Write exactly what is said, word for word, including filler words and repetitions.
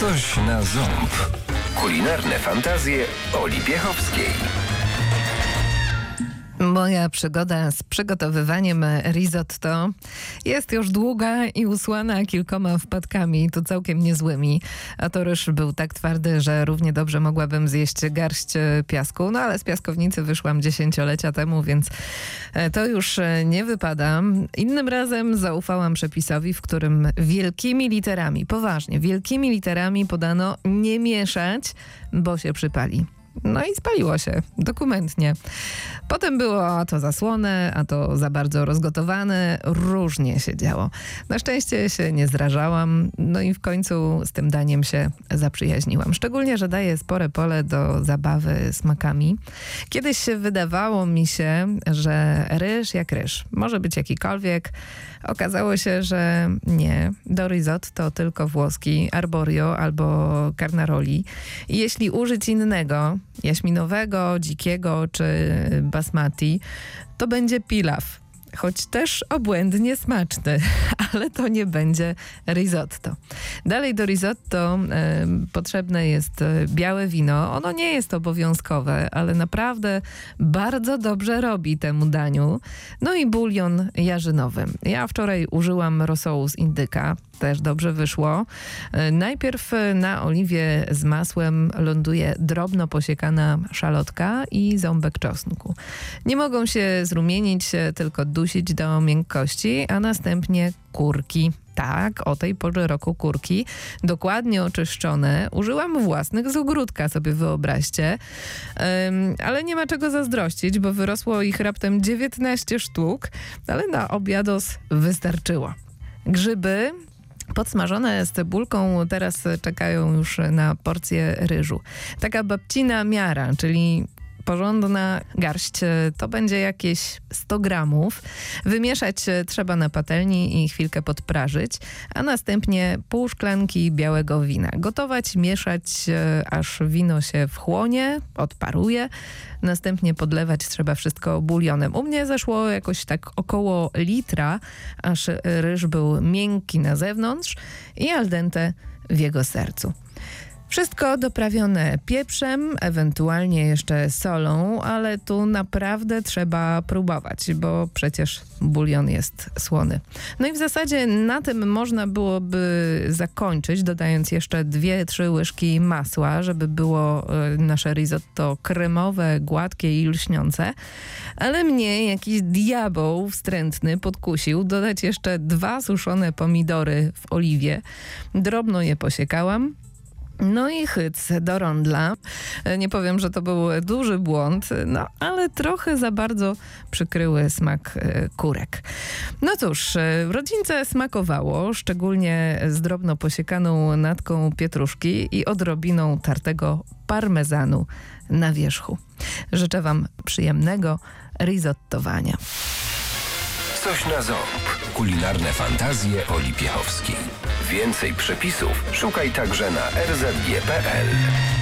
Coś na ząb. Kulinarne fantazje Oli Piechowskiej. Moja przygoda z przygotowywaniem risotto jest już długa i usłana kilkoma wpadkami, tu całkiem niezłymi. A to ryż był tak twardy, że równie dobrze mogłabym zjeść garść piasku. No ale z piaskownicy wyszłam dziesięciolecia temu, więc to już nie wypada. Innym razem zaufałam przepisowi, w którym wielkimi literami, poważnie, wielkimi literami podano nie mieszać, bo się przypali. No i spaliło się, dokumentnie. Potem było a to za słone, a to za bardzo rozgotowane. Różnie się działo. Na szczęście się nie zrażałam, no i w końcu z tym daniem się zaprzyjaźniłam. Szczególnie, że daje spore pole do zabawy smakami. Kiedyś wydawało mi się, że ryż jak ryż. Może być jakikolwiek. Okazało się, że nie. Do risotto tylko włoski, arborio albo carnaroli. I jeśli użyć innego, jaśminowego, dzikiego czy basmati, to będzie pilaw. Choć też obłędnie smaczny, ale to nie będzie risotto. Dalej do risotto y, potrzebne jest białe wino. Ono nie jest obowiązkowe, ale naprawdę bardzo dobrze robi temu daniu. No i bulion jarzynowy. Ja wczoraj użyłam rosołu z indyka. Też dobrze wyszło. Y, najpierw na oliwie z masłem ląduje drobno posiekana szalotka i ząbek czosnku. Nie mogą się zrumienić, tylko dusić do miękkości, a następnie kurki. Tak, o tej porze roku kurki, dokładnie oczyszczone. Użyłam własnych z ogródka, sobie wyobraźcie. Um, ale nie ma czego zazdrościć, bo wyrosło ich raptem dziewiętnaście sztuk, ale na obiados wystarczyło. Grzyby podsmażone z cebulką teraz czekają już na porcję ryżu. Taka babcina miara, czyli porządna garść, to będzie jakieś sto gramów. Wymieszać trzeba na patelni i chwilkę podprażyć, a następnie pół szklanki białego wina. Gotować, mieszać, aż wino się wchłonie, odparuje. Następnie podlewać trzeba wszystko bulionem. U mnie zeszło jakoś tak około litra, aż ryż był miękki na zewnątrz i al dente w jego sercu. Wszystko doprawione pieprzem, ewentualnie jeszcze solą, ale tu naprawdę trzeba próbować, bo przecież bulion jest słony. No i w zasadzie na tym można byłoby zakończyć, dodając jeszcze dwie, trzy łyżki masła, żeby było nasze risotto kremowe, gładkie i lśniące. Ale mnie jakiś diabeł wstrętny podkusił dodać jeszcze dwa suszone pomidory w oliwie. Drobno je posiekałam. No i hyc do rondla. Nie powiem, że to był duży błąd, no ale trochę za bardzo przykryły smak kurek. No cóż, w rodzince smakowało, szczególnie z drobno posiekaną natką pietruszki i odrobiną tartego parmezanu na wierzchu. Życzę wam przyjemnego risottowania. Coś na ząb. Kulinarne fantazje Oli Piechowskiej. Więcej przepisów szukaj także na r z g kropka p l.